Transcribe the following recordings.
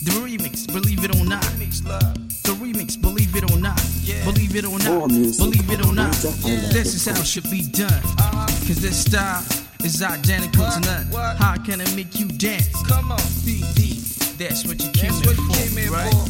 The remix, believe it or not. The remix, believe it or not. Believe it or not. Believe it or not. This is how it should be done. Cause this style is identical to none. How can I make you dance? Come on, that's what you came here for, right?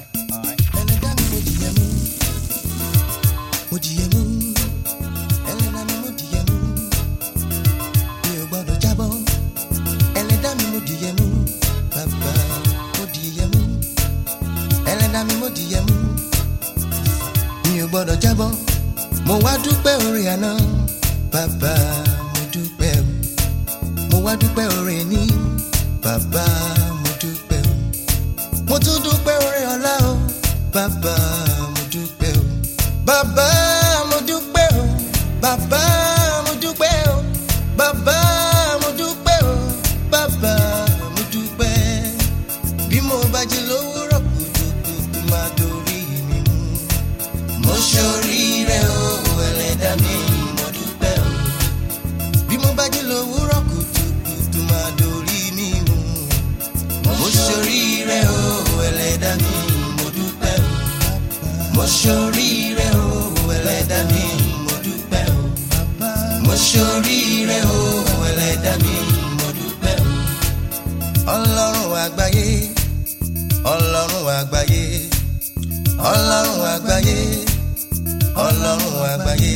Gbọ́dọ̀ jábọ́ mo wá dúpẹ́ oore àná bàbá mo dúpẹ́ mo wá dúpẹ́ oore ní bàbá mo dúpẹ́ mo tún dúpẹ́ oore ọ̀la o bàbá mo dúpẹ́ bàbá mo dúpẹ́ bàbá mo dúpẹ́ bàbá mo dúpẹ́ bàbá mo dúpẹ́ bí mo bá jí lówùúrọ̀ kùtùkùtù máa dorí mi mú. Mo ṣoríire o ẹlẹ́dàá mi mo dúpẹ́ o bí mo bá jí lówùúrọ̀ kùtùkùtù máa dorí mi mú. Mo ṣoríire o ẹlẹ́dàá mi mo dúpẹ́ o mo ṣoríire o ẹlẹ́dàá mi mo dúpẹ́ o mo ṣoríire o ẹlẹ́dàá mi mo dúpẹ́ o. Ọlọ́run àgbáyé Ọlọ́run àgbáyé Ọlọ́run àgbáyé Ọlọ́run àgbáyé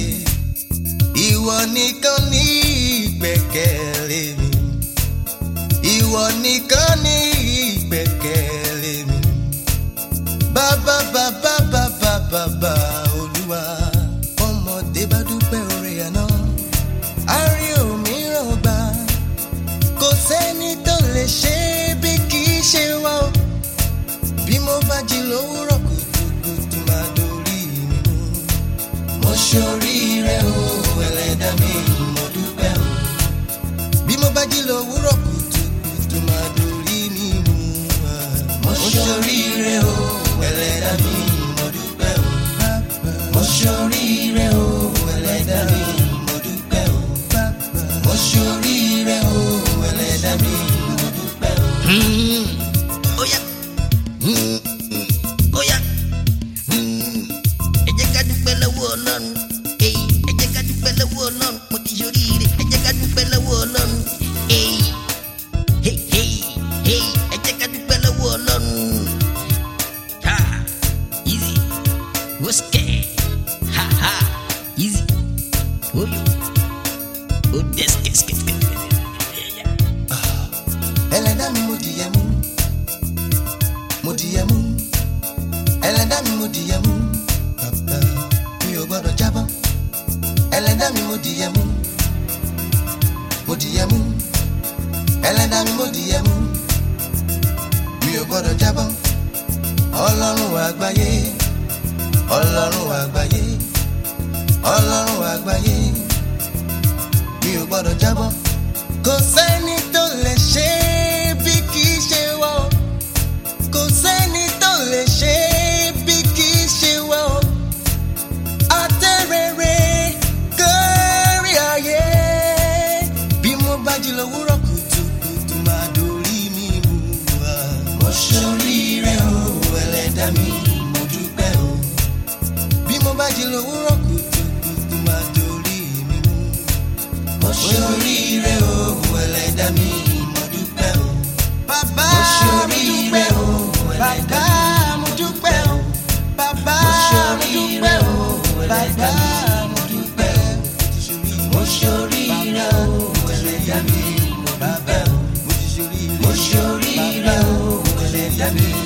ìwọ nìkan ní ìgbẹ́kẹ̀lé mi ìwọ nìkan ní ìgbẹ́kẹ̀lé mi bàbá bàbá bàbá bàbá Olúwa ọmọdé bá dúpẹ́ oore àná á rí òmíràn gbà kò sẹ́ni tó lè ṣe bí kì í ṣe wá o bí mo bá jí lówùúrọ̀ kùtùkùtù máa dorí mi mú. Mo ṣoríire o ẹlẹ́dàá mi mo dúpẹ́ o bí mo bá jí lówùúrọ̀ kùtùkùtù máa dorí mi mú. Mo ṣoríire o ẹlẹ́dàá mi mo dúpẹ́ o mo ṣoríire o ẹlẹ́dàá mi mo dúpẹ́ o mo ṣoríire o ẹlẹ́dàá mi mo dúpẹ́ o. Oya. Oya. Ẹ jẹ́ ká dúpẹ́ lọ́wọ́ Ọlọ́run. Ẹ jẹ́ ká dúpẹ́ lọ́wọ́ Ọlọ́run. Mo ti ṣoríire. Ẹ jẹ́ ká dúpẹ́ lọ́wọ́ Ọlọ́run. Ẹ jẹ́ ká dúpẹ́ lọ́wọ́ Ọlọ́run. Ha, easy. What's that? Ha, easy. Oyo. Oh, this. Ẹlẹ́dàá mi mo dìyẹ mú mo dìyẹ mú ẹlẹ́dàá mi mo dìyẹ mú bàbá mi ò gbọ́dọ̀ jábọ́ ẹlẹ́dàá mi mo dìyẹ mú mo dìyẹ mú ẹlẹ́dàá mi mo dìyẹ mú mi ò gbọ́dọ̀ jábọ́ Ọlọ́run àgbáyé Ọlọ́run àgbáyé Ọlọ́run àgbáyé mi ò gbọ́dọ̀ jábọ́ kò sẹ́ni tó lè ṣe bí kì í ṣe wá o kò sẹ́ni tó lè ṣe bí kì í ṣe wá o àtẹ̀rẹ̀rẹ̀ kárí ayé bí mo bá jí lówùúrọ̀ kùtùkùtù máa dorí mi mú wa. Mo ṣoríire o ẹlẹ́dàá mi mo dúpẹ́ o bí mo bá jí lówùúrọ̀ kùtùkùtù máa dorí mi mú. Mo ṣoríire o ẹlẹ́dàá mi mo dúpẹ́ o bàbá mo dúpẹ́ o bàbá mo dúpẹ́ o bàbá mo dúpẹ́ o bàbá mo dúpẹ́ o mo ṣoríire o ẹlẹ́dàá mi mo dúpẹ́ o mo ṣoríire o ẹlẹ́dàá mi.